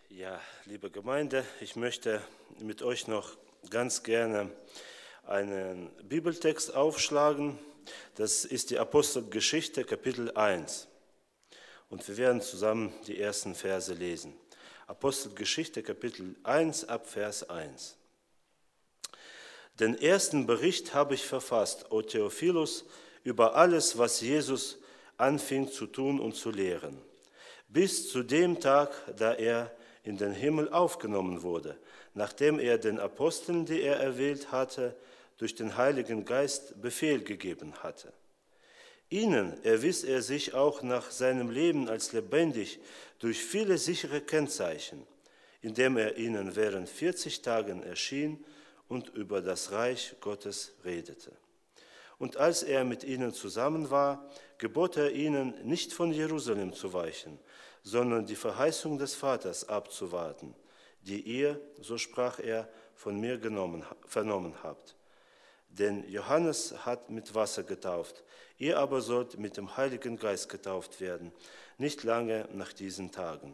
Ja, liebe Gemeinde, ich möchte mit euch noch ganz gerne einen Bibeltext aufschlagen. Das ist die Apostelgeschichte, Kapitel 1. Und wir werden zusammen die ersten Verse lesen. Apostelgeschichte, Kapitel 1, ab Vers 1. Den ersten Bericht habe ich verfasst, o Theophilus, über alles, was Jesus anfing zu tun und zu lehren, bis zu dem Tag, da er in den Himmel aufgenommen wurde, nachdem er den Aposteln, die er erwählt hatte, durch den Heiligen Geist Befehl gegeben hatte. Ihnen erwies er sich auch nach seinem Leben als lebendig durch viele sichere Kennzeichen, indem er ihnen während 40 Tagen erschien und über das Reich Gottes redete. Und als er mit ihnen zusammen war, gebot er ihnen, nicht von Jerusalem zu weichen, sondern die Verheißung des Vaters abzuwarten, die ihr, so sprach er, von mir vernommen habt. Denn Johannes hat mit Wasser getauft, ihr aber sollt mit dem Heiligen Geist getauft werden, nicht lange nach diesen Tagen.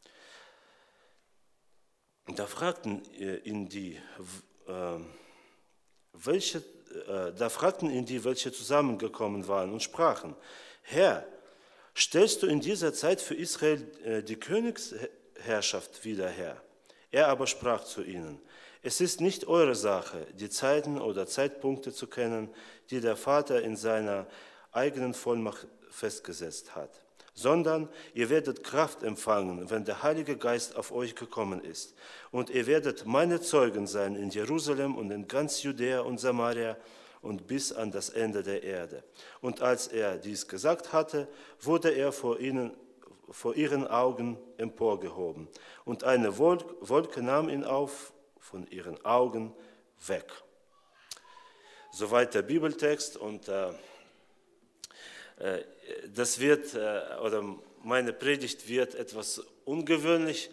Da fragten ihn die, welche zusammengekommen waren und sprachen: Herr, stellst du in dieser Zeit für Israel die Königsherrschaft wieder her? Er aber sprach zu ihnen: Es ist nicht eure Sache, die Zeiten oder Zeitpunkte zu kennen, die der Vater in seiner eigenen Vollmacht festgesetzt hat, sondern ihr werdet Kraft empfangen, wenn der Heilige Geist auf euch gekommen ist. Und ihr werdet meine Zeugen sein in Jerusalem und in ganz Judäa und Samaria und bis an das Ende der Erde. Und als er dies gesagt hatte, wurde er vor ihren Augen emporgehoben. Und eine Wolke nahm ihn auf von ihren Augen weg. Soweit der Bibeltext. Und meine Predigt wird etwas ungewöhnlich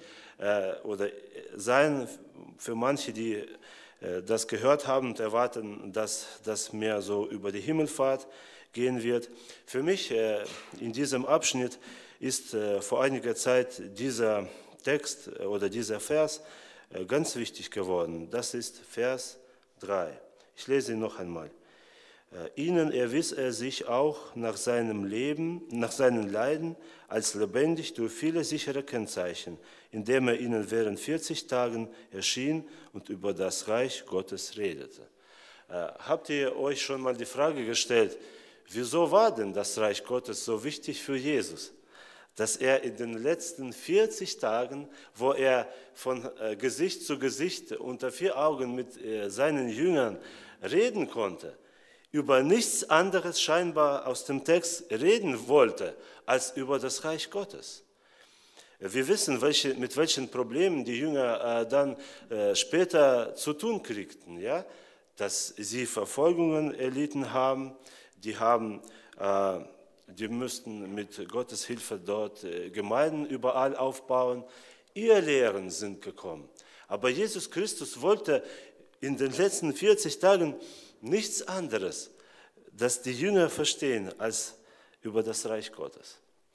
sein für manche, die das gehört haben und erwarten, dass das mehr so über die Himmelfahrt gehen wird. Für mich in diesem Abschnitt ist vor einiger Zeit dieser Text oder dieser Vers ganz wichtig geworden. Das ist Vers 3. Ich lese ihn noch einmal. Ihnen erwies er sich auch nach seinem Leben, nach seinen Leiden als lebendig durch viele sichere Kennzeichen, indem er ihnen während 40 Tagen erschien und über das Reich Gottes redete. Habt ihr euch schon mal die Frage gestellt, wieso war denn das Reich Gottes so wichtig für Jesus? Dass er in den letzten 40 Tagen, wo er von Gesicht zu Gesicht unter 4 Augen mit seinen Jüngern reden konnte, über nichts anderes scheinbar aus dem Text reden wollte, als über das Reich Gottes. Wir wissen, mit welchen Problemen die Jünger dann später zu tun kriegten, ja? Dass sie Verfolgungen erlitten haben, die müssten mit Gottes Hilfe dort Gemeinden überall aufbauen. Ihre Lehren sind gekommen. Aber Jesus Christus wollte in den letzten 40 Tagen nichts anderes, dass die Jünger verstehen, als über das Reich Gottes.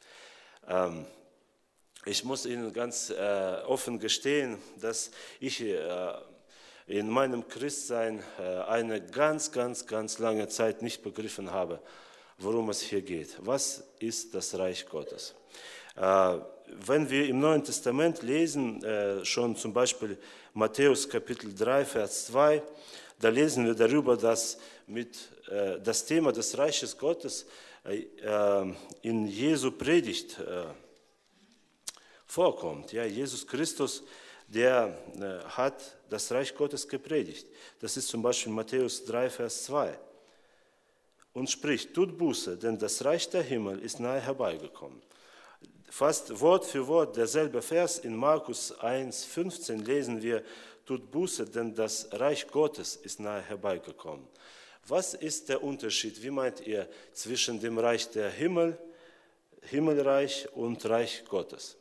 Ich muss Ihnen ganz offen gestehen, dass ich in meinem Christsein eine ganz lange Zeit nicht begriffen habe, worum es hier geht. Was ist das Reich Gottes? Wenn wir im Neuen Testament lesen, schon zum Beispiel Matthäus Kapitel 3, Vers 2, da lesen wir darüber, dass das Thema des Reiches Gottes in Jesu Predigt vorkommt. Ja, Jesus Christus, der hat das Reich Gottes gepredigt. Das ist zum Beispiel Matthäus 3, Vers 2. Und spricht: Tut Buße, denn das Reich der Himmel ist nahe herbeigekommen. Fast Wort für Wort derselbe Vers in Markus 1, 15 lesen wir: Tut Buße, denn das Reich Gottes ist nahe herbeigekommen. Was ist der Unterschied, wie meint ihr, zwischen dem Reich der Himmelreich und Reich Gottes?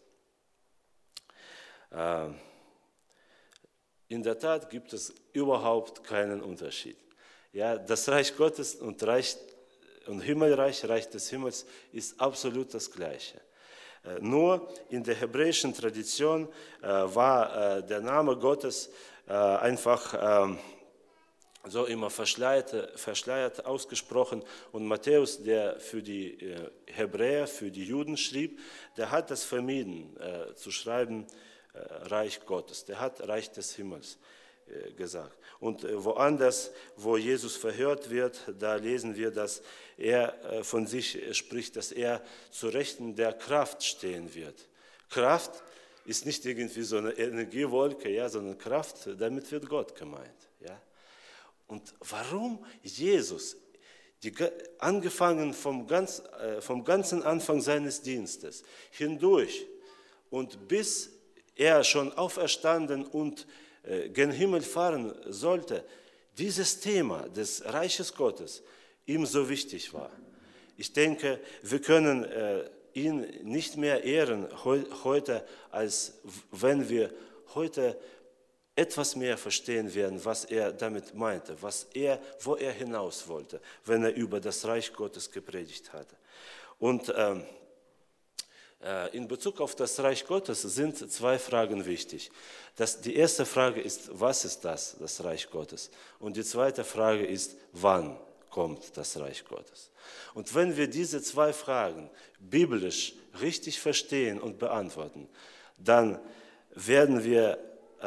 In der Tat gibt es überhaupt keinen Unterschied. Ja, das Reich Gottes und Himmelreich, Reich des Himmels, ist absolut das Gleiche. Nur in der hebräischen Tradition war der Name Gottes einfach so immer verschleiert ausgesprochen. Und Matthäus, der für die Hebräer, für die Juden schrieb, der hat das vermieden zu schreiben, Reich Gottes. Der hat Reich des Himmels gesagt. Und woanders, wo Jesus verhört wird, da lesen wir, dass er von sich spricht, dass er zu Rechten der Kraft stehen wird. Kraft ist nicht irgendwie so eine Energiewolke, ja, sondern Kraft, damit wird Gott gemeint. Ja. Und warum Jesus, angefangen vom ganzen Anfang seines Dienstes hindurch und bis er schon auferstanden und gen Himmel fahren sollte, dieses Thema des Reiches Gottes ihm so wichtig war. Ich denke, wir können ihn nicht mehr ehren heute, als wenn wir heute etwas mehr verstehen werden, was er damit meinte, wo er hinaus wollte, wenn er über das Reich Gottes gepredigt hatte. Und in Bezug auf das Reich Gottes sind zwei Fragen wichtig. Die erste Frage ist, was ist das Reich Gottes? Und die zweite Frage ist, wann kommt das Reich Gottes? Und wenn wir diese zwei Fragen biblisch richtig verstehen und beantworten, dann werden wir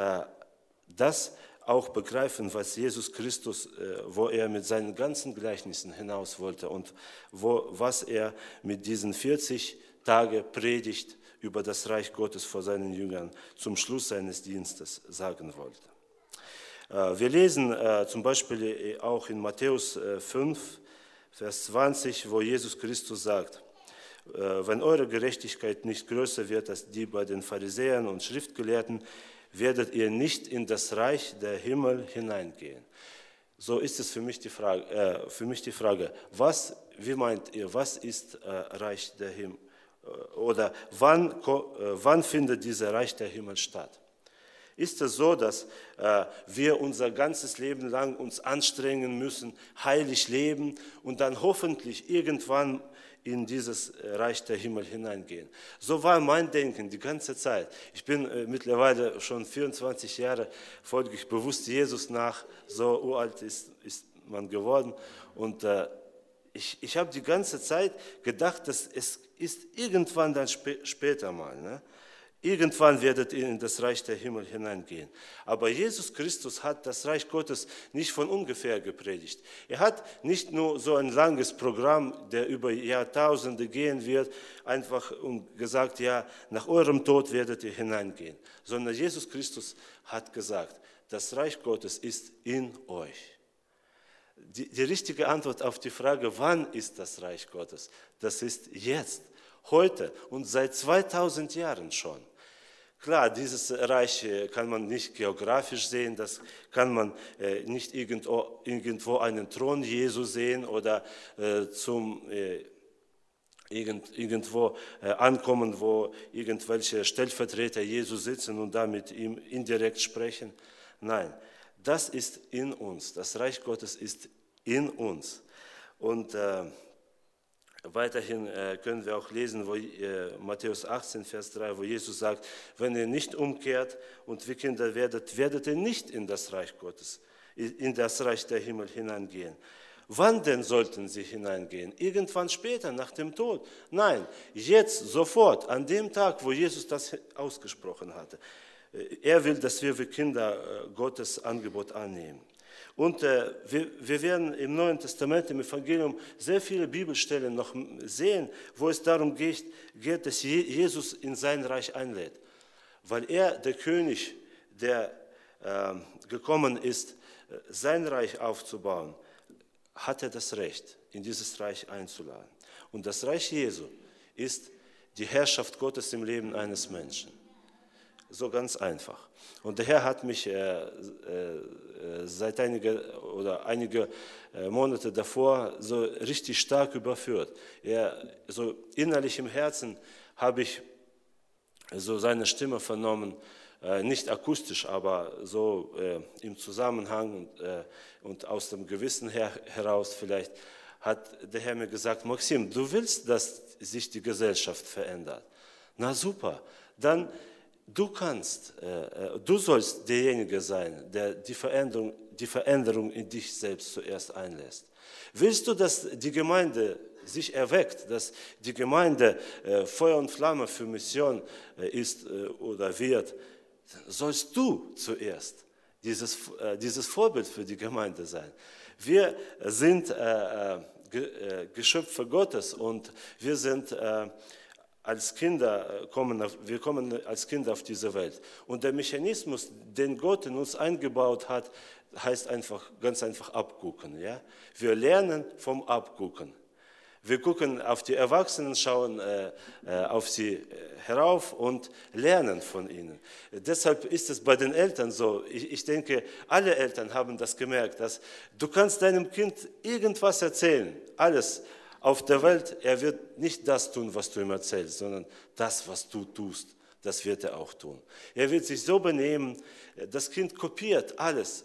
das auch begreifen, was Jesus Christus, wo er mit seinen ganzen Gleichnissen hinaus wollte und was er mit diesen 40 Tage Predigt über das Reich Gottes vor seinen Jüngern zum Schluss seines Dienstes sagen wollte. Wir lesen zum Beispiel auch in Matthäus 5, Vers 20, wo Jesus Christus sagt, wenn eure Gerechtigkeit nicht größer wird als die bei den Pharisäern und Schriftgelehrten, werdet ihr nicht in das Reich der Himmel hineingehen. So ist es für mich die Frage, wie meint ihr, was ist Reich der Himmel? Oder wann findet dieser Reich der Himmel statt? Ist es so, dass wir unser ganzes Leben lang uns anstrengen müssen, heilig leben und dann hoffentlich irgendwann in dieses Reich der Himmel hineingehen? So war mein Denken die ganze Zeit. Ich bin mittlerweile schon 24 Jahre, folge ich bewusst Jesus nach, so uralt ist man geworden. Und ich habe die ganze Zeit gedacht, dass es ist irgendwann dann später mal. Ne? Irgendwann werdet ihr in das Reich der Himmel hineingehen. Aber Jesus Christus hat das Reich Gottes nicht von ungefähr gepredigt. Er hat nicht nur so ein langes Programm, der über Jahrtausende gehen wird, einfach und gesagt, ja, nach eurem Tod werdet ihr hineingehen. Sondern Jesus Christus hat gesagt, das Reich Gottes ist in euch. Die richtige Antwort auf die Frage, wann ist das Reich Gottes? Das ist jetzt, heute und seit 2000 Jahren schon. Klar, dieses Reich kann man nicht geografisch sehen, das kann man nicht irgendwo einen Thron Jesu sehen oder irgendwo ankommen, wo irgendwelche Stellvertreter Jesu sitzen und da mit ihm indirekt sprechen. Nein, das ist in uns. Das Reich Gottes ist in uns. Und weiterhin können wir auch lesen, wo Matthäus 18, Vers 3, wo Jesus sagt, wenn ihr nicht umkehrt und wie Kinder werdet ihr nicht in das Reich Gottes, in das Reich der Himmel hineingehen. Wann denn sollten sie hineingehen? Irgendwann später, nach dem Tod? Nein, jetzt, sofort, an dem Tag, wo Jesus das ausgesprochen hatte. Er will, dass wir wie Kinder Gottes Angebot annehmen. Und wir werden im Neuen Testament, im Evangelium, sehr viele Bibelstellen noch sehen, wo es darum geht, dass Jesus in sein Reich einlädt. Weil er, der König, der gekommen ist, sein Reich aufzubauen, hat er das Recht, in dieses Reich einzuladen. Und das Reich Jesu ist die Herrschaft Gottes im Leben eines Menschen. So ganz einfach. Und der Herr hat mich seit einige Monate davor so richtig stark überführt. So innerlich im Herzen habe ich so seine Stimme vernommen, nicht akustisch, aber so im Zusammenhang und aus dem Gewissen heraus vielleicht hat der Herr mir gesagt, Maxim, du willst, dass sich die Gesellschaft verändert? Na super, dann du sollst derjenige sein, der die Veränderung in dich selbst zuerst einlässt. Willst du, dass die Gemeinde sich erweckt, dass die Gemeinde Feuer und Flamme für Mission ist oder wird, sollst du zuerst dieses Vorbild für die Gemeinde sein. Wir sind Geschöpfe Gottes und wir kommen als Kinder auf diese Welt. Und der Mechanismus, den Gott in uns eingebaut hat, heißt ganz einfach abgucken. Ja? Wir lernen vom Abgucken. Wir gucken auf die Erwachsenen, schauen auf sie herauf und lernen von ihnen. Deshalb ist es bei den Eltern so. Ich denke, alle Eltern haben das gemerkt, dass du kannst deinem Kind irgendwas erzählen, alles auf der Welt. Er wird nicht das tun, was du ihm erzählst, sondern das, was du tust. Das wird er auch tun. Er wird sich so benehmen, das Kind kopiert alles,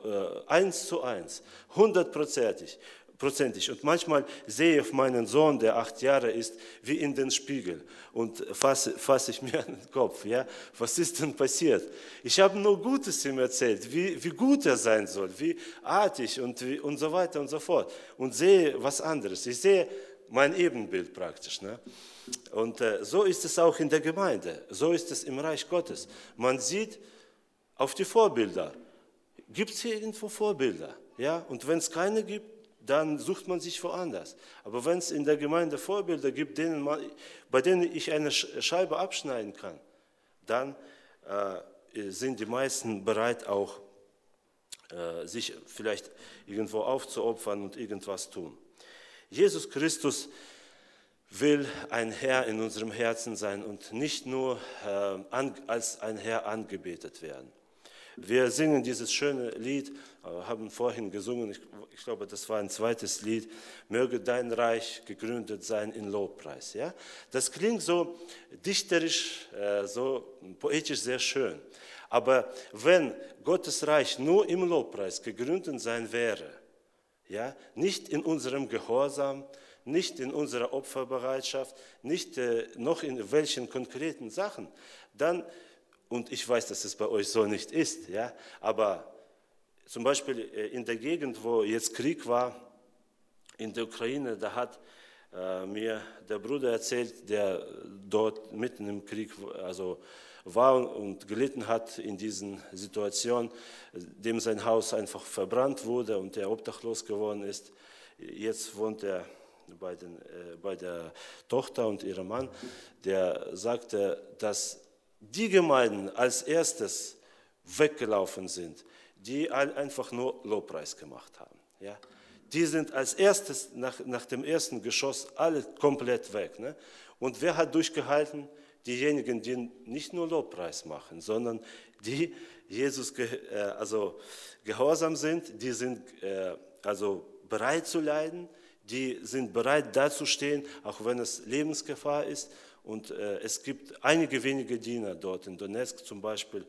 1:1, 100%. Und manchmal sehe ich auf meinen Sohn, der 8 Jahre ist, wie in den Spiegel und fasse ich mir an den Kopf. Ja? Was ist denn passiert? Ich habe nur Gutes ihm erzählt, wie gut er sein soll, wie artig und so weiter und so fort. Und sehe was anderes. Ich sehe mein Ebenbild praktisch. Ne? Und so ist es auch in der Gemeinde. So ist es im Reich Gottes. Man sieht auf die Vorbilder. Gibt es hier irgendwo Vorbilder? Ja? Und wenn es keine gibt, dann sucht man sich woanders. Aber wenn es in der Gemeinde Vorbilder gibt, bei denen ich eine Scheibe abschneiden kann, dann sind die meisten bereit, auch sich vielleicht irgendwo aufzuopfern und irgendwas tun. Jesus Christus will ein Herr in unserem Herzen sein und nicht nur als ein Herr angebetet werden. Wir singen dieses schöne Lied, haben vorhin gesungen, ich glaube, das war ein zweites Lied, möge dein Reich gegründet sein in Lobpreis. Ja? Das klingt so dichterisch, so poetisch sehr schön. Aber wenn Gottes Reich nur im Lobpreis gegründet sein wäre, ja, nicht in unserem Gehorsam, nicht in unserer Opferbereitschaft, nicht noch in welchen konkreten Sachen, dann, und ich weiß, dass es bei euch so nicht ist, ja, aber zum Beispiel in der Gegend, wo jetzt Krieg war, in der Ukraine, da hat mir der Bruder erzählt, der dort mitten im Krieg war und gelitten hat in diesen Situationen, dem sein Haus einfach verbrannt wurde und er obdachlos geworden ist. Jetzt wohnt er bei der Tochter und ihrem Mann, der sagte, dass die Gemeinden als erstes weggelaufen sind, die einfach nur Lobpreis gemacht haben. Ja? Die sind als erstes nach dem ersten Geschoss alle komplett weg. Ne? Und wer hat durchgehalten? Diejenigen, die nicht nur Lobpreis machen, sondern die Jesus gehorsam sind, die sind bereit zu leiden, die sind bereit dazustehen, auch wenn es Lebensgefahr ist. Und es gibt einige wenige Diener dort in Donetsk zum Beispiel,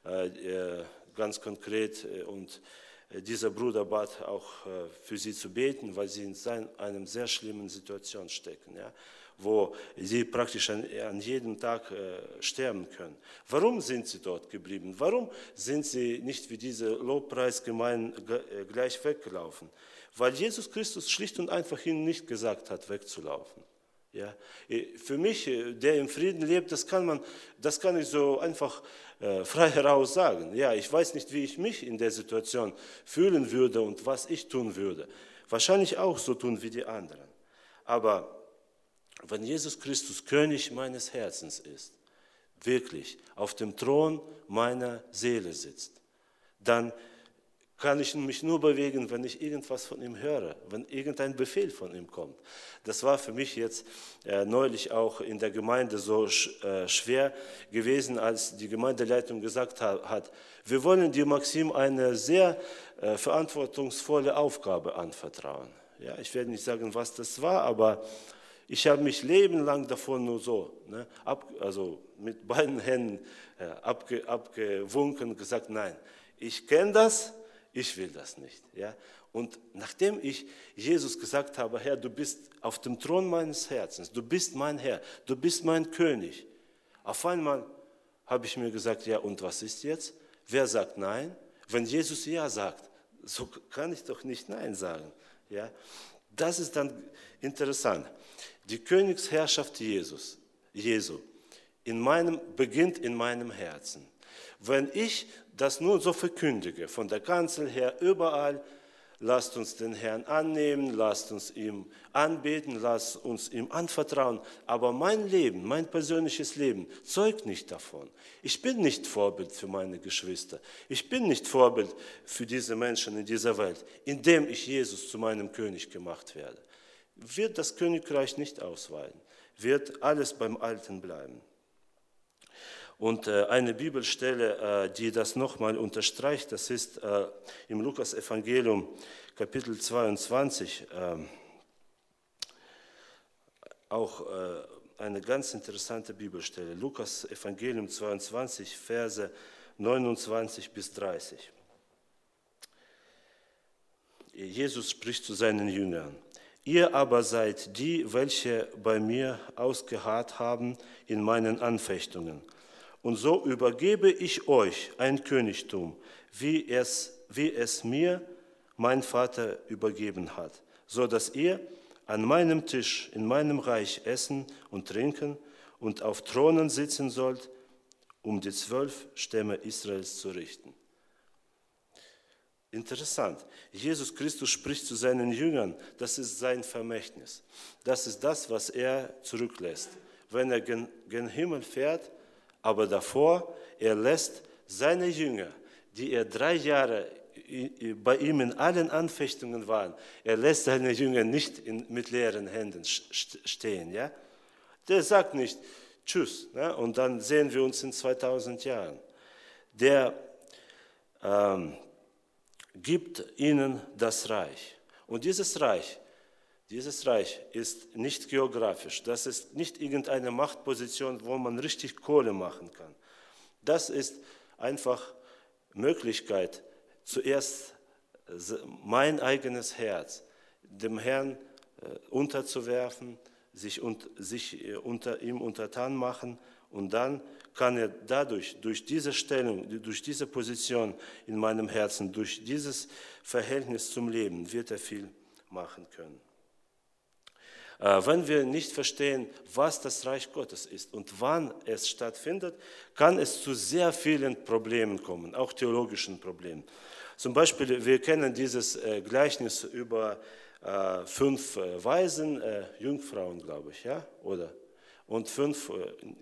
ganz konkret. Und dieser Bruder bat auch für sie zu beten, weil sie in einer sehr schlimmen Situation stecken, ja, wo sie praktisch an jedem Tag sterben können. Warum sind sie dort geblieben? Warum sind sie nicht wie diese Lobpreisgemeinden gleich weggelaufen? Weil Jesus Christus schlicht und einfach ihnen nicht gesagt hat, wegzulaufen. Ja, für mich, der im Frieden lebt, das kann ich so einfach frei heraus sagen. Ja, ich weiß nicht, wie ich mich in der Situation fühlen würde und was ich tun würde. Wahrscheinlich auch so tun wie die anderen. Aber wenn Jesus Christus König meines Herzens ist, wirklich auf dem Thron meiner Seele sitzt, dann kann ich mich nur bewegen, wenn ich irgendwas von ihm höre, wenn irgendein Befehl von ihm kommt. Das war für mich jetzt neulich auch in der Gemeinde so schwer gewesen, als die Gemeindeleitung gesagt hat, wir wollen dir, Maxim, eine sehr verantwortungsvolle Aufgabe anvertrauen. Ja, ich werde nicht sagen, was das war, aber ich habe mich lebenlang davon nur so, ne, mit beiden Händen abgewunken und gesagt, nein, ich kenne das, ich will das nicht. Ja? Und nachdem ich Jesus gesagt habe, Herr, du bist auf dem Thron meines Herzens, du bist mein Herr, du bist mein König, Auf einmal habe ich mir gesagt, ja, und was ist jetzt? Wer sagt Nein? Wenn Jesus Ja sagt, so kann ich doch nicht Nein sagen. Ja? Das ist dann interessant. Die Königsherrschaft Jesu, beginnt in meinem Herzen. Wenn ich das nur so verkündige, von der Kanzel her, überall, lasst uns den Herrn annehmen, lasst uns ihm anbeten, lasst uns ihm anvertrauen. Aber mein Leben, mein persönliches Leben zeugt nicht davon. Ich bin nicht Vorbild für meine Geschwister. Ich bin nicht Vorbild für diese Menschen in dieser Welt, indem ich Jesus zu meinem König gemacht werde. Wird das Königreich nicht ausweiten, wird alles beim Alten bleiben. Und eine Bibelstelle, die das nochmal unterstreicht, das ist im Lukas-Evangelium, Kapitel 22, auch eine ganz interessante Bibelstelle. Lukas-Evangelium 22, Verse 29 bis 30. Jesus spricht zu seinen Jüngern. Ihr aber seid die, welche bei mir ausgeharrt haben in meinen Anfechtungen. Und so übergebe ich euch ein Königtum, wie es mir mein Vater übergeben hat, so dass ihr an meinem Tisch in meinem Reich essen und trinken und auf Thronen sitzen sollt, um die 12 Stämme Israels zu richten. Interessant. Jesus Christus spricht zu seinen Jüngern, das ist sein Vermächtnis. Das ist das, was er zurücklässt. Wenn er gen Himmel fährt, aber davor, er lässt seine Jünger, die er 3 Jahre bei ihm in allen Anfechtungen waren, er lässt seine Jünger nicht mit leeren Händen stehen. Ja? Der sagt nicht Tschüss, ne? Und dann sehen wir uns in 2000 Jahren. Der gibt ihnen das Reich. Und dieses Reich ist nicht geografisch. Das ist nicht irgendeine Machtposition, wo man richtig Kohle machen kann. Das ist einfach Möglichkeit, zuerst mein eigenes Herz dem Herrn unterzuwerfen, sich unter ihm untertan machen und dann kann er durch diese Stellung, durch diese Position in meinem Herzen, durch dieses Verhältnis zum Leben, wird er viel machen können. Wenn wir nicht verstehen, was das Reich Gottes ist und wann es stattfindet, kann es zu sehr vielen Problemen kommen, auch theologischen Problemen. Zum Beispiel, wir kennen dieses Gleichnis über 5 Weisen, Jungfrauen, glaube ich, ja, oder? Und 5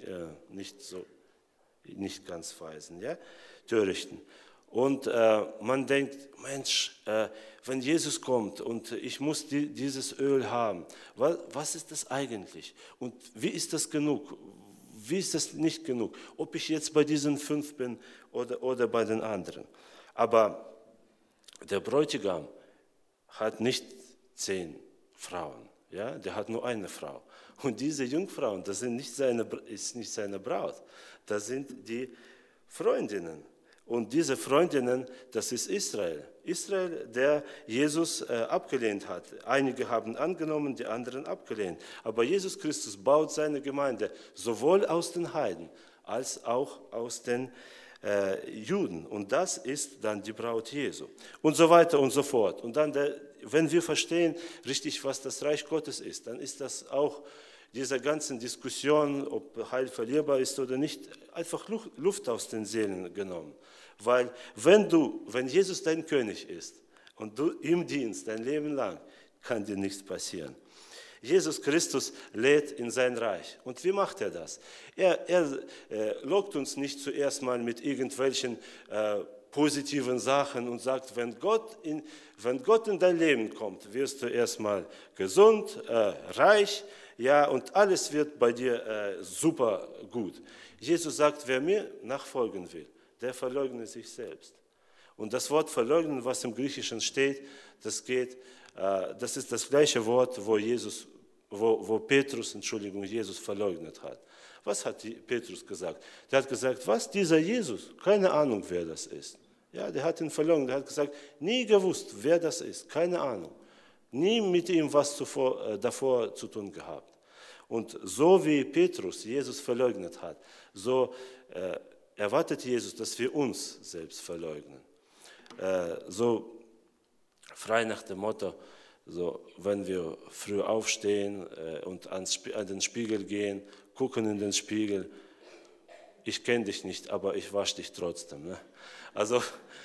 nicht ganz Weisen, ja, Törichten. Und man denkt, Mensch, wenn Jesus kommt und ich muss dieses Öl haben, was ist das eigentlich? Und wie ist das genug? Wie ist das nicht genug? Ob ich jetzt bei diesen 5 bin oder bei den anderen. Aber der Bräutigam hat nicht 10 Frauen, ja? Der hat nur eine Frau. Und diese Jungfrauen, das ist nicht seine Braut, das sind die Freundinnen. Und diese Freundinnen, das ist Israel. Israel, der Jesus abgelehnt hat. Einige haben angenommen, die anderen abgelehnt. Aber Jesus Christus baut seine Gemeinde sowohl aus den Heiden als auch aus den Juden. Und das ist dann die Braut Jesu. Und so weiter und so fort. Und dann, wenn wir verstehen richtig, was das Reich Gottes ist, dann ist das auch dieser ganzen Diskussion, ob Heil verlierbar ist oder nicht, einfach Luft aus den Seelen genommen. Weil wenn Jesus dein König ist und du ihm dienst dein Leben lang, kann dir nichts passieren. Jesus Christus lädt in sein Reich. Und wie macht er das? Er lockt uns nicht zuerst mal mit irgendwelchen positiven Sachen und sagt, wenn Gott in dein Leben kommt, wirst du erstmal gesund, reich, ja, und alles wird bei dir super gut. Jesus sagt, wer mir nachfolgen will, der verleugne sich selbst. Und das Wort verleugnen, was im Griechischen steht, das ist das gleiche Wort, wo Petrus Jesus verleugnet hat. Was hat Petrus gesagt? Der hat gesagt, was, dieser Jesus? Keine Ahnung, wer das ist. Ja, der hat ihn verleugnet. Der hat gesagt, nie gewusst, wer das ist. Keine Ahnung. Nie mit ihm was davor zu tun gehabt. Und so wie Petrus Jesus verleugnet hat, so erwartet Jesus, dass wir uns selbst verleugnen. So frei nach dem Motto, so, wenn wir früh aufstehen und an den Spiegel gehen, gucken in den Spiegel, ich kenne dich nicht, aber ich wasche dich trotzdem. Ne? Also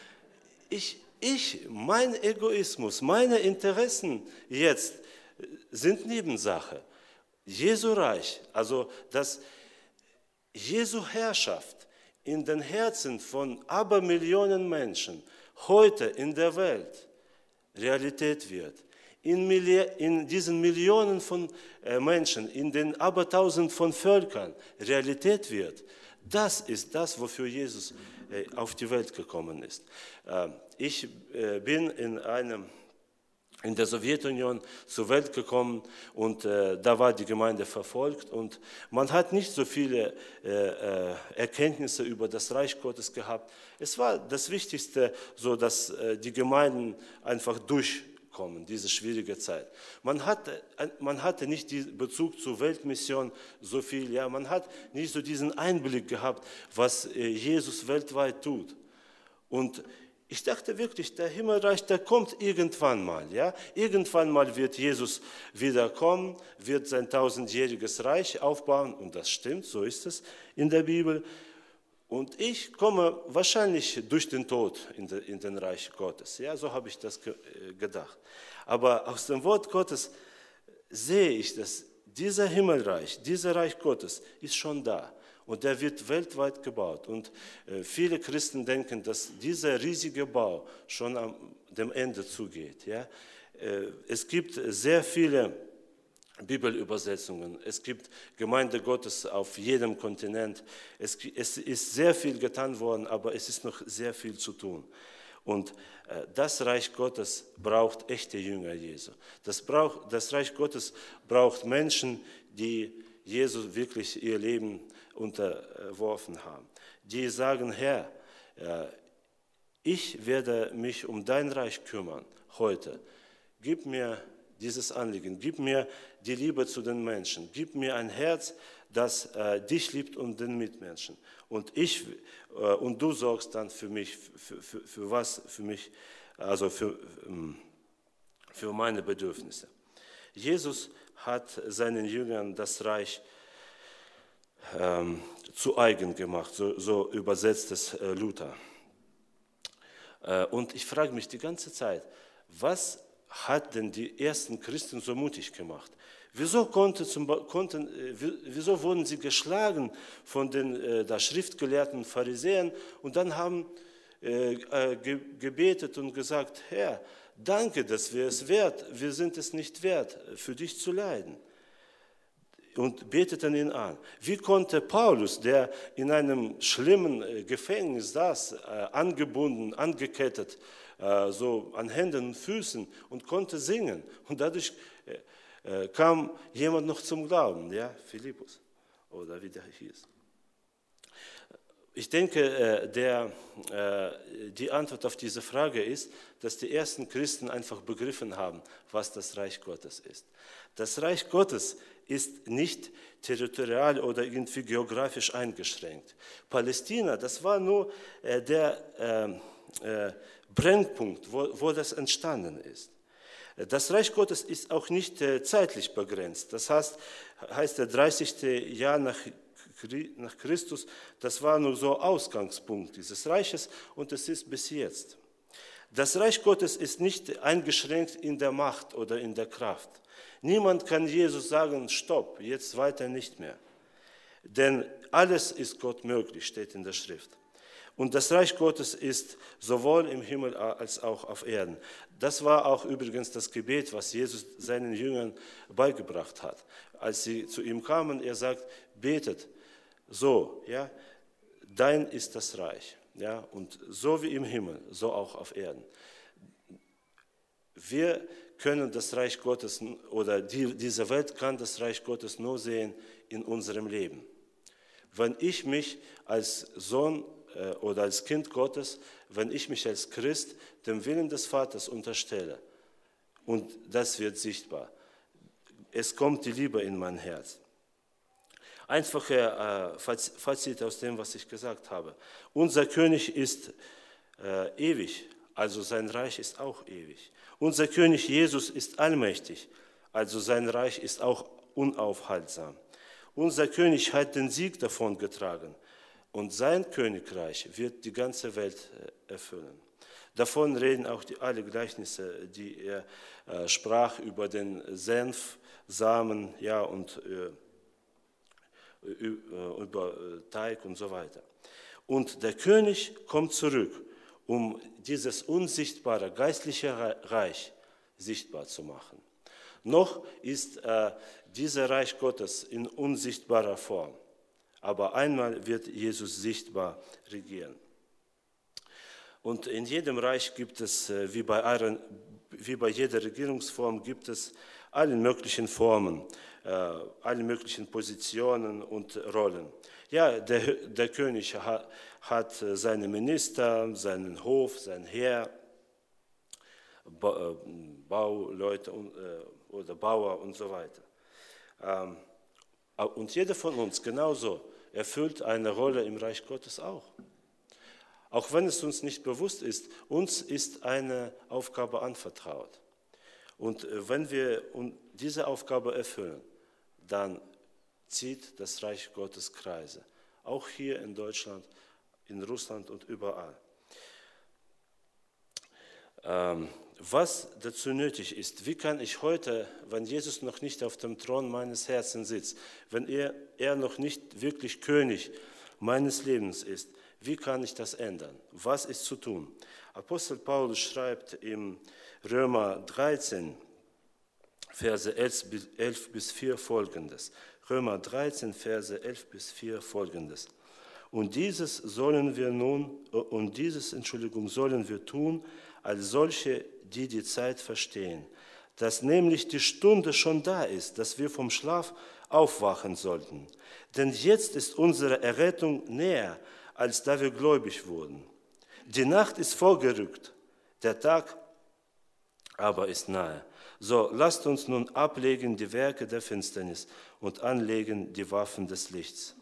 mein Egoismus, meine Interessen jetzt sind Nebensache. Jesu Reich, also dass Jesu Herrschaft in den Herzen von Abermillionen Menschen heute in der Welt Realität wird. In diesen Millionen von Menschen, in den Abertausend von Völkern Realität wird. Das ist das, wofür Jesus auf die Welt gekommen ist. Ich bin in der Sowjetunion zur Welt gekommen und da war die Gemeinde verfolgt und man hat nicht so viele Erkenntnisse über das Reich Gottes gehabt. Es war das Wichtigste, so dass die Gemeinden einfach durchkommen, diese schwierige Zeit. Man hatte nicht den Bezug zur Weltmission so viel, ja, man hat nicht so diesen Einblick gehabt, was Jesus weltweit tut. Und ich dachte wirklich, der Himmelreich, der kommt irgendwann mal. Ja? Irgendwann mal wird Jesus wiederkommen, wird sein 1000-jähriges Reich aufbauen. Und das stimmt, so ist es in der Bibel. Und ich komme wahrscheinlich durch den Tod in den Reich Gottes. Ja, so habe ich das gedacht. Aber aus dem Wort Gottes sehe ich, dass dieser Himmelreich, dieser Reich Gottes ist schon da. Und der wird weltweit gebaut. Und viele Christen denken, dass dieser riesige Bau schon am dem Ende zugeht. Ja? Es gibt sehr viele Bibelübersetzungen. Es gibt Gemeinde Gottes auf jedem Kontinent. Es ist sehr viel getan worden, aber es ist noch sehr viel zu tun. Und das Reich Gottes braucht echte Jünger Jesu. Das Reich Gottes braucht Menschen, die Jesus wirklich ihr Leben unterworfen haben. Die sagen, Herr, ich werde mich um dein Reich kümmern heute. Gib mir dieses Anliegen, gib mir die Liebe zu den Menschen, gib mir ein Herz, das dich liebt und den Mitmenschen. Und du sorgst dann für mich, für mich, also für meine Bedürfnisse. Jesus hat seinen Jüngern das Reich zu eigen gemacht, so übersetzt es Luther. Und ich frage mich die ganze Zeit, was hat denn die ersten Christen so mutig gemacht? Wieso wurden sie geschlagen von den schriftgelehrten Pharisäern und dann haben gebetet und gesagt, Herr, danke, dass wir sind es nicht wert, für dich zu leiden. Und beteten ihn an. Wie konnte Paulus, der in einem schlimmen Gefängnis saß, angebunden, angekettet, so an Händen und Füßen und konnte singen. Und dadurch kam jemand noch zum Glauben, ja, Philippus oder wie der hieß. Ich denke, die Antwort auf diese Frage ist, dass die ersten Christen einfach begriffen haben, was das Reich Gottes ist. Das Reich Gottes ist nicht territorial oder irgendwie geografisch eingeschränkt. Palästina, das war nur der Brennpunkt, wo das entstanden ist. Das Reich Gottes ist auch nicht zeitlich begrenzt. Das heißt, der 30. Jahr nach Christus, das war nur so Ausgangspunkt dieses Reiches und es ist bis jetzt. Das Reich Gottes ist nicht eingeschränkt in der Macht oder in der Kraft. Niemand kann Jesus sagen, stopp, jetzt weiter nicht mehr. Denn alles ist Gott möglich, steht in der Schrift. Und das Reich Gottes ist sowohl im Himmel als auch auf Erden. Das war auch übrigens das Gebet, was Jesus seinen Jüngern beigebracht hat. Als sie zu ihm kamen, er sagt, betet so, ja, dein ist das Reich. Ja, und so wie im Himmel, so auch auf Erden. Wir können das Reich Gottes oder diese Welt kann das Reich Gottes nur sehen in unserem Leben. Wenn ich mich als Sohn oder als Kind Gottes, wenn ich mich als Christ dem Willen des Vaters unterstelle und das wird sichtbar. Es kommt die Liebe in mein Herz. Einfache Fazit aus dem, was ich gesagt habe. Unser König ist ewig, also sein Reich ist auch ewig. Unser König Jesus ist allmächtig, also sein Reich ist auch unaufhaltsam. Unser König hat den Sieg davongetragen und sein Königreich wird die ganze Welt erfüllen. Davon reden auch alle Gleichnisse, die er sprach über den Senfsamen, ja, und über Teig und so weiter. Und der König kommt zurück, um dieses unsichtbare geistliche Reich sichtbar zu machen. Noch ist dieses Reich Gottes in unsichtbarer Form, aber einmal wird Jesus sichtbar regieren. Und in jedem Reich gibt es, wie bei jeder Regierungsform, gibt es alle möglichen Formen, alle möglichen Positionen und Rollen. Ja, der König hat seine Minister, seinen Hof, sein Heer, Bauleute oder Bauer und so weiter. Und jeder von uns genauso erfüllt eine Rolle im Reich Gottes auch. Auch wenn es uns nicht bewusst ist, uns ist eine Aufgabe anvertraut. Und wenn wir diese Aufgabe erfüllen, dann zieht das Reich Gottes Kreise. Auch hier in Deutschland, in Russland und überall. Was dazu nötig ist, wie kann ich heute, wenn Jesus noch nicht auf dem Thron meines Herzens sitzt, wenn er noch nicht wirklich König meines Lebens ist, wie kann ich das ändern? Was ist zu tun? Apostel Paulus schreibt im Römer 13, Verse 11 bis 4 folgendes. Römer 13, Verse 11 bis 4 folgendes. Und dieses sollen wir tun, als solche, die die Zeit verstehen, dass nämlich die Stunde schon da ist, dass wir vom Schlaf aufwachen sollten. Denn jetzt ist unsere Errettung näher, als da wir gläubig wurden. Die Nacht ist vorgerückt, der Tag aber ist nahe. So, lasst uns nun ablegen die Werke der Finsternis und anlegen die Waffen des Lichts.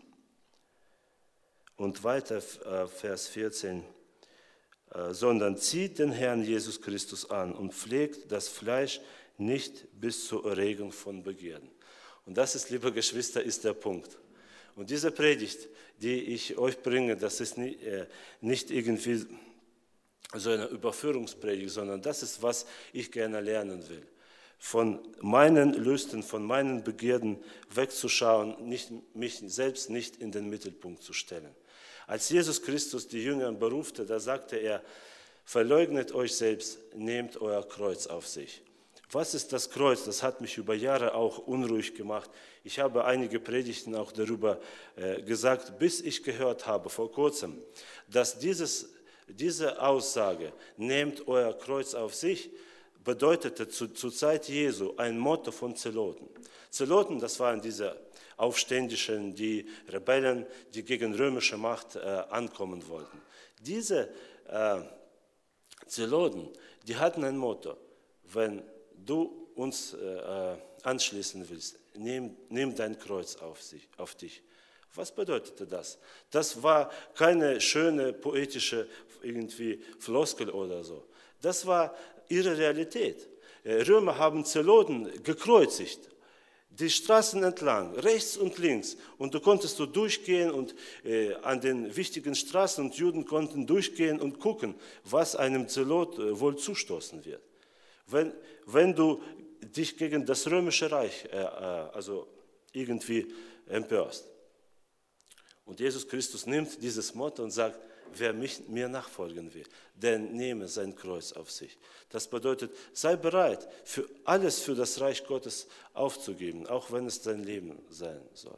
Und weiter, Vers 14, sondern zieht den Herrn Jesus Christus an und pflegt das Fleisch nicht bis zur Erregung von Begierden. Und das ist, liebe Geschwister, ist der Punkt. Und diese Predigt, die ich euch bringe, das ist nicht irgendwie so eine Überführungspredigt, sondern das ist, was ich gerne lernen will. Von meinen Lüsten, von meinen Begierden wegzuschauen, mich selbst nicht in den Mittelpunkt zu stellen. Als Jesus Christus die Jünger berufte, da sagte er, verleugnet euch selbst, nehmt euer Kreuz auf sich. Was ist das Kreuz? Das hat mich über Jahre auch unruhig gemacht. Ich habe einige Predigten auch darüber gesagt, bis ich gehört habe vor kurzem, dass diese Aussage, nehmt euer Kreuz auf sich, bedeutete zur Zeit Jesu ein Motto von Zeloten. Zeloten, das waren diese Aufständischen, die Rebellen, die gegen römische Macht ankommen wollten. Diese Zeloten, die hatten ein Motto, wenn du uns anschließen willst, nimm dein Kreuz auf dich. Was bedeutete das? Das war keine schöne poetische irgendwie Floskel oder so. Das war ihre Realität. Römer haben Zeloten gekreuzigt, die Straßen entlang, rechts und links. Und du konntest durchgehen und an den wichtigen Straßen und Juden konnten durchgehen und gucken, was einem Zelot wohl zustoßen wird. Wenn du dich gegen das römische Reich also irgendwie empörst. Und Jesus Christus nimmt dieses Motto und sagt, wer mir nachfolgen will, der nehme sein Kreuz auf sich. Das bedeutet, sei bereit, für alles für das Reich Gottes aufzugeben, auch wenn es dein Leben sein soll.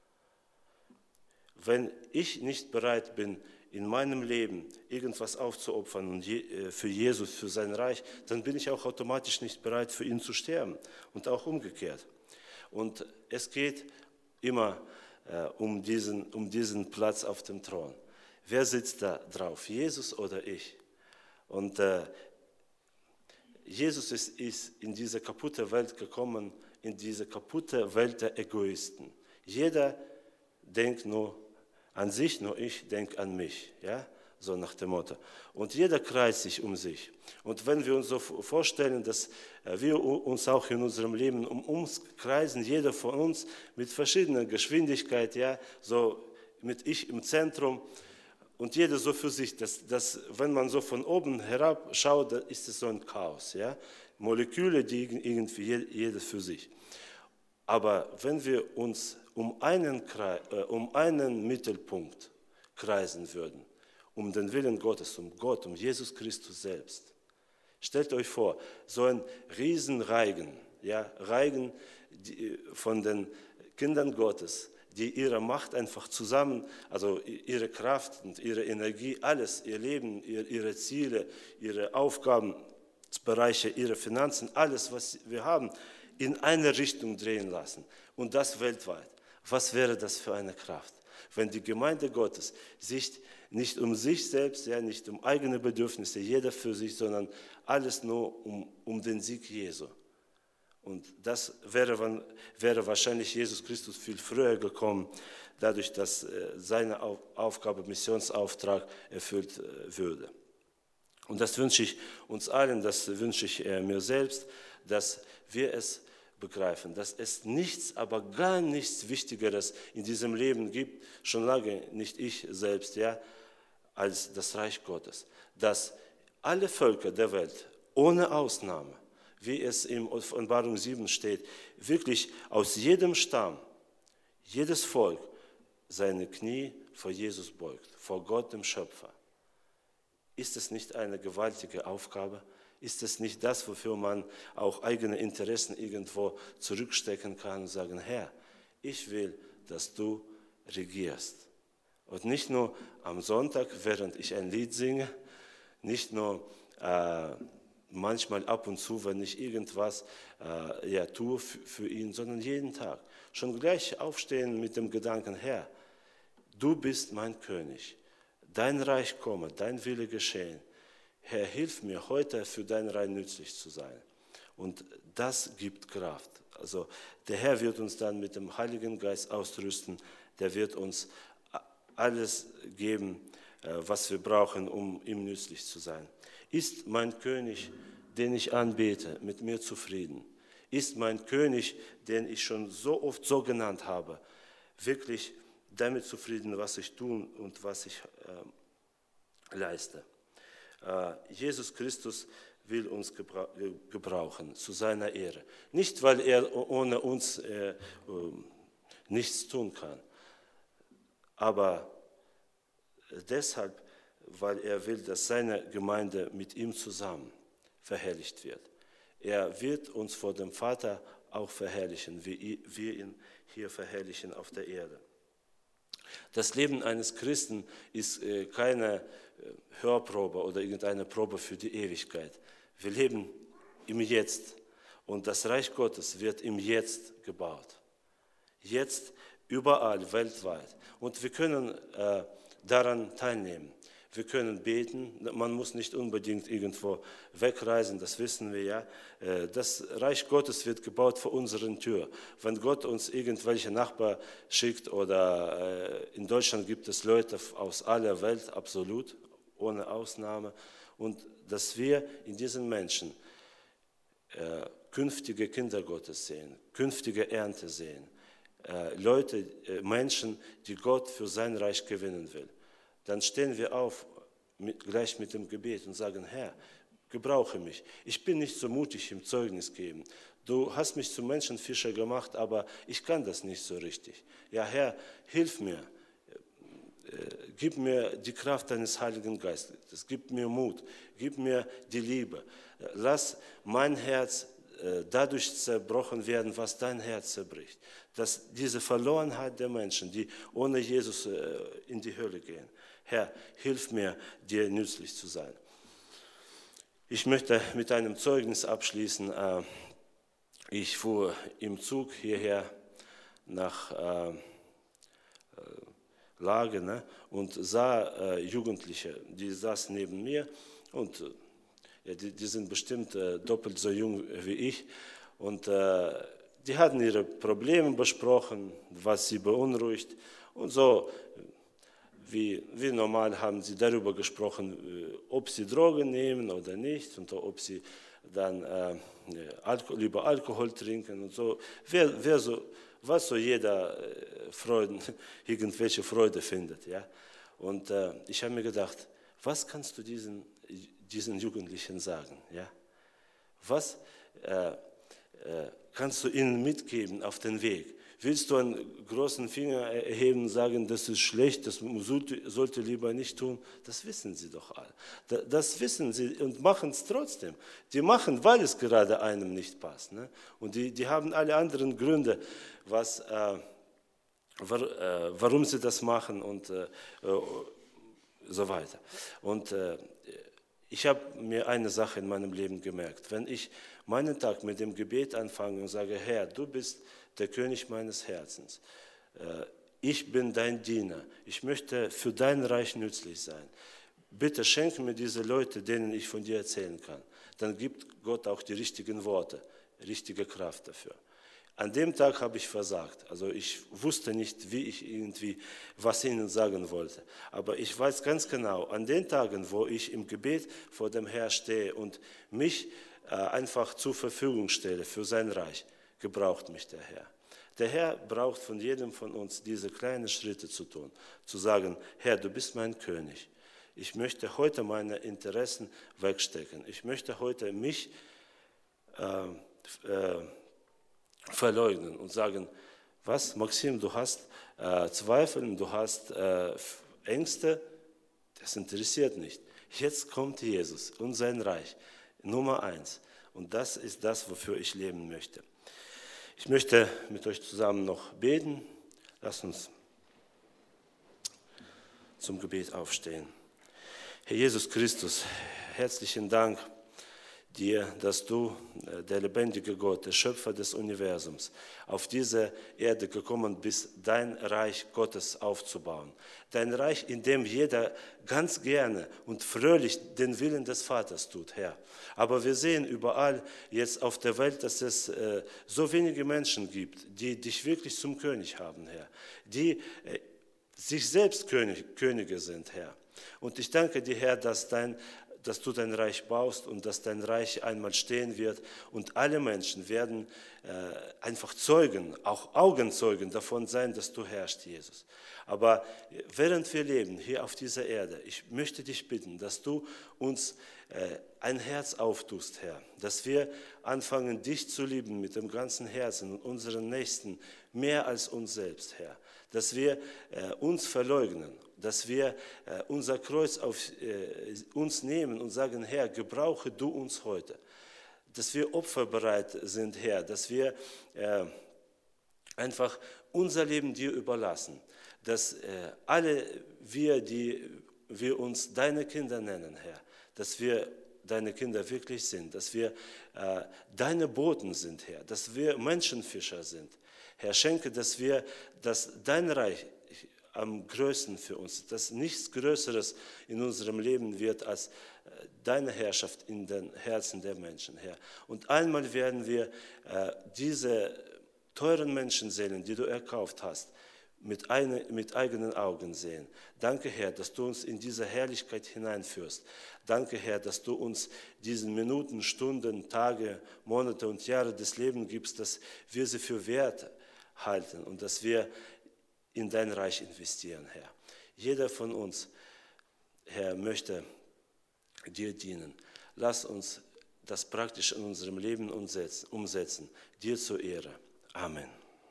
Wenn ich nicht bereit bin, in meinem Leben irgendwas aufzuopfern und für Jesus, für sein Reich, dann bin ich auch automatisch nicht bereit, für ihn zu sterben und auch umgekehrt. Und es geht immer um diesen Platz auf dem Thron. Wer sitzt da drauf, Jesus oder ich? Und Jesus ist in diese kaputte Welt gekommen, in diese kaputte Welt der Egoisten. Jeder denkt nur an sich, nur ich denke an mich. Ja? So nach dem Motto. Und jeder kreist sich um sich. Und wenn wir uns so vorstellen, dass wir uns auch in unserem Leben um uns kreisen, jeder von uns mit verschiedener Geschwindigkeit, ja, so mit ich im Zentrum und jeder so für sich, dass wenn man so von oben herab schaut, dann ist es so ein Chaos. Ja? Moleküle, die irgendwie jeder für sich. Aber wenn wir uns um einen Mittelpunkt kreisen würden, um den Willen Gottes, um Gott, um Jesus Christus selbst. Stellt euch vor, so ein Riesenreigen, ja, Reigen von den Kindern Gottes, die ihre Macht einfach zusammen, also ihre Kraft und ihre Energie, alles, ihr Leben, ihre Ziele, ihre Aufgabenbereiche, ihre Finanzen, alles, was wir haben, in eine Richtung drehen lassen. Und das weltweit. Was wäre das für eine Kraft? Wenn die Gemeinde Gottes sich nicht um sich selbst, ja, nicht um eigene Bedürfnisse, jeder für sich, sondern alles nur um den Sieg Jesu. Und das wäre wahrscheinlich Jesus Christus viel früher gekommen, dadurch, dass seine Aufgabe, Missionsauftrag erfüllt würde. Und das wünsche ich uns allen, das wünsche ich mir selbst, dass wir es begreifen, dass es nichts, aber gar nichts Wichtigeres in diesem Leben gibt, schon lange nicht ich selbst, ja, als das Reich Gottes. Dass alle Völker der Welt, ohne Ausnahme, wie es in Offenbarung 7 steht, wirklich aus jedem Stamm, jedes Volk seine Knie vor Jesus beugt, vor Gott dem Schöpfer. Ist es nicht eine gewaltige Aufgabe? Ist es nicht das, wofür man auch eigene Interessen irgendwo zurückstecken kann und sagen, Herr, ich will, dass du regierst. Und nicht nur am Sonntag, während ich ein Lied singe, nicht nur manchmal ab und zu, wenn ich irgendwas tue für ihn, sondern jeden Tag. Schon gleich aufstehen mit dem Gedanken, Herr, du bist mein König, dein Reich komme, dein Wille geschehen. Herr, hilf mir heute für dein Reich nützlich zu sein. Und das gibt Kraft. Also der Herr wird uns dann mit dem Heiligen Geist ausrüsten, der wird uns alles geben, was wir brauchen, um ihm nützlich zu sein. Ist mein König, den ich anbete, mit mir zufrieden? Ist mein König, den ich schon so oft so genannt habe, wirklich damit zufrieden, was ich tue und was ich leiste? Jesus Christus will uns gebrauchen zu seiner Ehre. Nicht, weil er ohne uns nichts tun kann, aber deshalb, weil er will, dass seine Gemeinde mit ihm zusammen verherrlicht wird. Er wird uns vor dem Vater auch verherrlichen, wie wir ihn hier verherrlichen auf der Erde. Das Leben eines Christen ist keine Hörprobe oder irgendeine Probe für die Ewigkeit. Wir leben im Jetzt und das Reich Gottes wird im Jetzt gebaut. Jetzt überall, weltweit. Und wir können daran teilnehmen. Wir können beten, man muss nicht unbedingt irgendwo wegreisen, das wissen wir ja. Das Reich Gottes wird gebaut vor unseren Tür. Wenn Gott uns irgendwelche Nachbarn schickt oder in Deutschland gibt es Leute aus aller Welt, absolut, ohne Ausnahme. Und dass wir in diesen Menschen künftige Kinder Gottes sehen, künftige Ernte sehen. Leute, Menschen, die Gott für sein Reich gewinnen will. Dann stehen wir auf, gleich mit dem Gebet und sagen, Herr, gebrauche mich. Ich bin nicht so mutig im Zeugnis geben. Du hast mich zum Menschenfischer gemacht, aber ich kann das nicht so richtig. Ja, Herr, hilf mir. Gib mir die Kraft deines Heiligen Geistes. Gib mir Mut. Gib mir die Liebe. Lass mein Herz dadurch zerbrochen werden, was dein Herz zerbricht. Dass diese Verlorenheit der Menschen, die ohne Jesus in die Hölle gehen, Herr, hilf mir, dir nützlich zu sein. Ich möchte mit einem Zeugnis abschließen. Ich fuhr im Zug hierher nach Lage und sah Jugendliche, die saßen neben mir und die sind bestimmt doppelt so jung wie ich und die hatten ihre Probleme besprochen, was sie beunruhigt Und so, wie normal haben sie darüber gesprochen, ob sie Drogen nehmen oder nicht und ob sie dann lieber Alkohol trinken und so. Was so jeder irgendwelche Freude findet. Ja? Und ich habe mir gedacht, was kannst du diesen Jugendlichen sagen? Ja? Was kannst du ihnen mitgeben auf den Weg? Willst du einen großen Finger erheben und sagen, das ist schlecht, das sollte lieber nicht tun? Das wissen sie doch alle. Das wissen sie und machen es trotzdem. Die machen, weil es gerade einem nicht passt. Ne? Und die haben alle anderen Gründe, warum sie das machen und so weiter. Und ich habe mir eine Sache in meinem Leben gemerkt. Wenn ich meinen Tag mit dem Gebet anfange und sage, Herr, du bist der König meines Herzens. Ich bin dein Diener. Ich möchte für dein Reich nützlich sein. Bitte schenke mir diese Leute, denen ich von dir erzählen kann. Dann gibt Gott auch die richtigen Worte, richtige Kraft dafür. An dem Tag habe ich versagt. Also ich wusste nicht, was ich ihnen sagen wollte. Aber ich weiß ganz genau, an den Tagen, wo ich im Gebet vor dem Herrn stehe und mich einfach zur Verfügung stelle für sein Reich, gebraucht mich der Herr. Der Herr braucht von jedem von uns diese kleinen Schritte zu tun, zu sagen, Herr, du bist mein König. Ich möchte heute meine Interessen wegstecken. Ich möchte heute mich verleugnen und sagen, was, Maxim, du hast Zweifel, du hast Ängste, das interessiert nicht. Jetzt kommt Jesus und sein Reich, Nummer 1. Und das ist das, wofür ich leben möchte. Ich möchte mit euch zusammen noch beten. Lasst uns zum Gebet aufstehen. Herr Jesus Christus, herzlichen Dank dir, dass du, der lebendige Gott, der Schöpfer des Universums, auf diese Erde gekommen bist, dein Reich Gottes aufzubauen. Dein Reich, in dem jeder ganz gerne und fröhlich den Willen des Vaters tut, Herr. Aber wir sehen überall jetzt auf der Welt, dass es so wenige Menschen gibt, die dich wirklich zum König haben, Herr. Die sich selbst Könige sind, Herr. Und ich danke dir, Herr, dass du dein Reich baust und dass dein Reich einmal stehen wird und alle Menschen werden einfach Zeugen, auch Augenzeugen davon sein, dass du herrschst, Jesus. Aber während wir leben hier auf dieser Erde, ich möchte dich bitten, dass du uns ein Herz auftust, Herr, dass wir anfangen, dich zu lieben mit dem ganzen Herzen und unseren Nächsten mehr als uns selbst, Herr, dass wir uns verleugnen, dass wir unser Kreuz auf uns nehmen und sagen, Herr, gebrauche du uns heute. Dass wir opferbereit sind, Herr, dass wir einfach unser Leben dir überlassen. Dass alle wir, die wir uns deine Kinder nennen, Herr, dass wir deine Kinder wirklich sind, dass wir deine Boten sind, Herr, dass wir Menschenfischer sind. Herr, schenke, dass dein Reich am größten für uns, dass nichts Größeres in unserem Leben wird als deine Herrschaft in den Herzen der Menschen, Herr. Und einmal werden wir diese teuren Menschenseelen, die du erkauft hast, mit eigenen Augen sehen. Danke, Herr, dass du uns in diese Herrlichkeit hineinführst. Danke, Herr, dass du uns diesen Minuten, Stunden, Tage, Monate und Jahre des Lebens gibst, dass wir sie für wert halten und dass wir in dein Reich investieren, Herr. Jeder von uns, Herr, möchte dir dienen. Lass uns das praktisch in unserem Leben umsetzen, dir zur Ehre. Amen.